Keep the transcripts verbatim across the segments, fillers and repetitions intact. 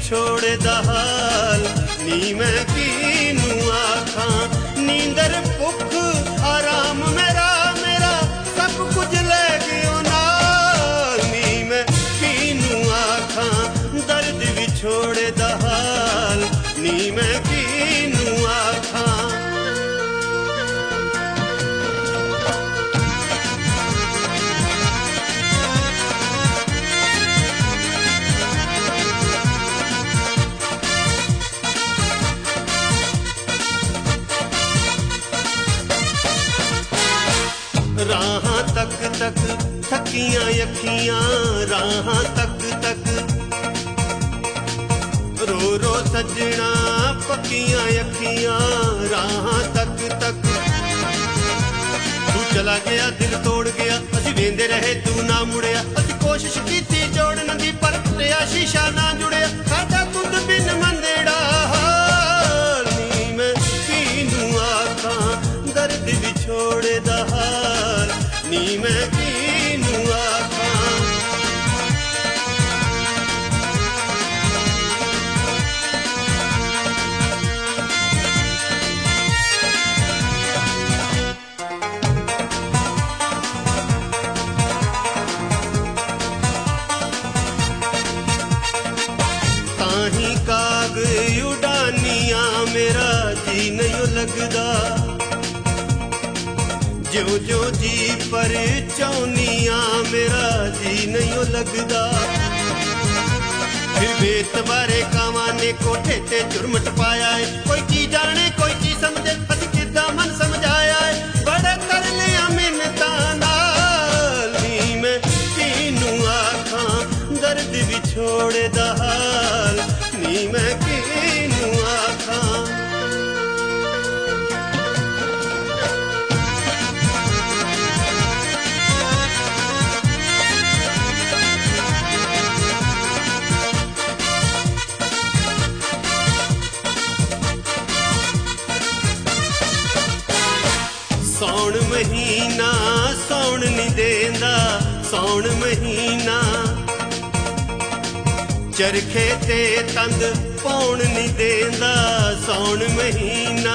विछोड़े दा हाल नी मैं कीनू आखां। नींदर भुख आराम मेरा मेरा सब कुछ ले गयो नाल नी मैं कीनू आखां। दर्द विछोड़े दा हाल नी मैं कीनू आखां। राहां तक तक थकियां अखियां राहां तक तक रो रो सजना पक्कियां अखियां राहां तक तक। तू चला गया दिल तोड़ गया असी वेंदे रहे तू ना मुड़िया। असी कोशिश कीती जोड़न दी पर तेरा शीशा ना जुड़िया। साडा तुंद बिन मंदेड़ा हाल नी मैं कीनू आखां। दर्द विछोड़े दा हाल नी मैं कीनू आखां। ताही काग उड़ानियां मेरा जी नहीं लगदा। जो जो जी पर चौनिया मेरा जी नहीं लगदा। फिर बेतबारे कावां ने कोठे ते चुरमट पाया है। कोई की जाने कोई की समझे असी किदा मन समझाया है। बड़े तरले मिन्नतां नाल नी मैं कीनू आखां। दर्द विछोड़े दा हाल नी मैं कीनू आखां। सौण महीना सौण नहीं देंदा सौण महीना। चरखे ते तंद पौण नहीं देंदा सौण महीना।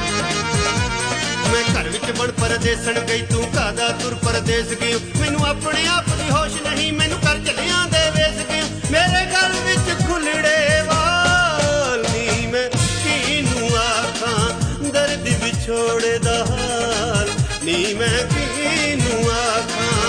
मैं घर विच बण परदेसन गई तू कादा तुर परदेस गई। मैनू अपने आप दी होश नहीं मैनू कर चलियां दे वेस गई। मेरे गल विच खुलड़े वाल नी मैं कीनू आखां। दर्द विछोड़े दा हाल नी मैं कीनू आखां।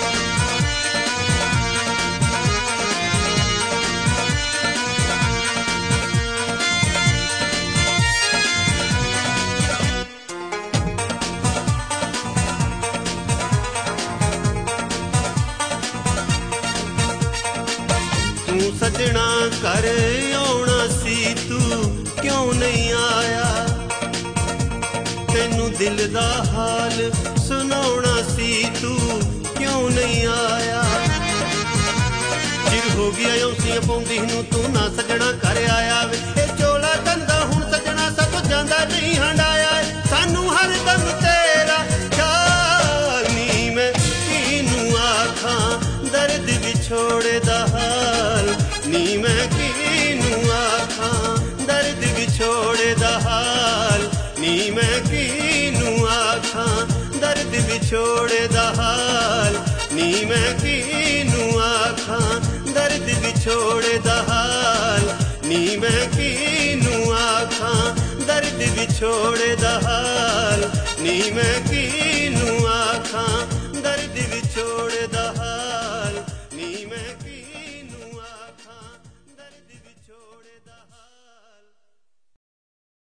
तू सजना कर आउणा सी तू क्यों नहीं आया। तेनू दिल दा हाल सुनाउणा सी तू क्यों नहीं आया। चिर हो गया औसियां पौंदी नू तू ना सजना कर आया वे। ए चोला धंधा हुण सजना साथों जांदा नहीं हंडाया। सानू हर दम तेरा ख्याल नी मैं कीनू आखां। दर्द विछोड़े दा हाल नी मैं कीनू आखां। दर्द विछोड़े दा हाल नी मैं कीनू आखां। दर्द विछोड़े दा हाल नी मैं कीनू आखां। दर्द विछोड़े दा हाल नी मैं कीनू आखां। दर्द विछोड़े दा हाल नी मैं